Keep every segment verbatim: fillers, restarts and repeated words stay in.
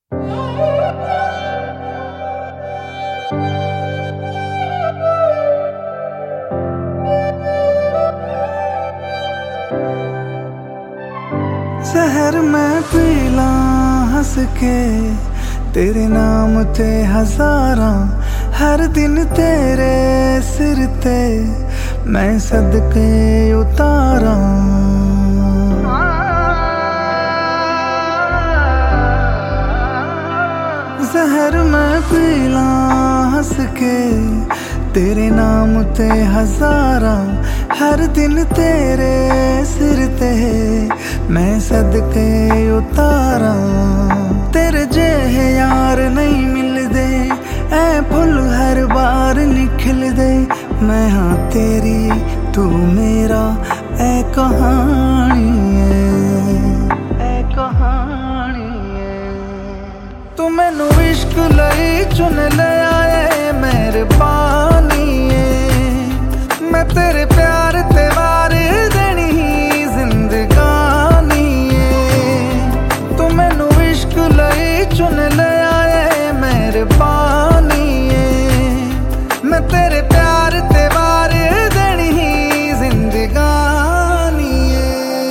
जहर मैं पीला हंस के तेरे नाम ते हजारा, हर दिन तेरे सिर ते मैं सदके उतारा। जहर मैं पीला हंस के तेरे नाम ते हजारा, हर दिन तेरे सिर ते मैं सदके उतारा। तेरे जेहे यार नहीं मिलदे, ऐ फुल हर बार निखिल दे। मैं हाँ तेरी तू मेरा ऐ कहानी है, ऐ कहानी है। तू मैनू इश्क लई चुन लिया है, मेहरबानी है। मैं तेरे प्यार ते वार देनी जिंदगानी है। तू मैनू इश्क लई चुन लिया है, मेहरबानी है। मैं तेरे प्यार ते वार देनी जिंदगानी है।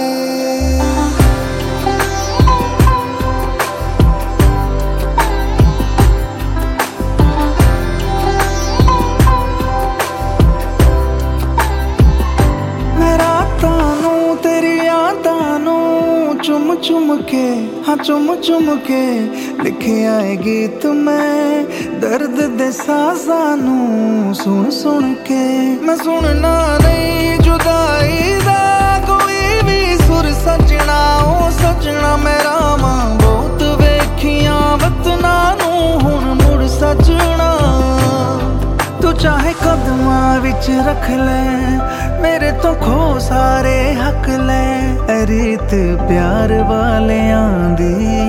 चुम चुम के हाँ चुम चुम के लिखे आए गीत मैं दर्द दे साज़ानू सुन सुन के। मैं सुनना नहीं जुदाई दा कोई भी सुर सजना, ओ सजना मेरा मां बहुत वेखियां वतना नू हुण मुड़ सजना। तू चाहे कदमां विच रख ले, मेरे तो खो सारे हक ले। रीत प्यार वाले आंदी